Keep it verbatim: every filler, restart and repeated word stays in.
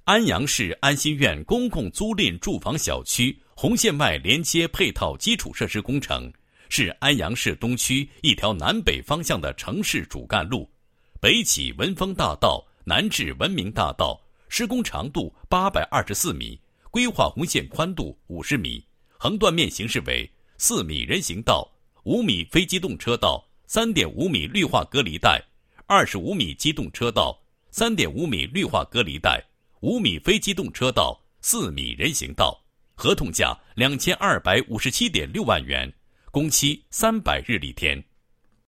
安阳市安心苑公共租赁住房小区红线外连接配套基础设施工程，是安阳市东区一条南北方向的城市主干路，北起文峰大道，南至文明大道，施工长度八百二十四米，规划红线宽度五十米，横断面形式为四米人行道、五米非机动车道、三点五米绿化隔离带、二十五米机动车道、三点五米绿化隔离带、五米非机动车道、四米人行道，合同价两千二百五十七点六万元，工期三百日历天。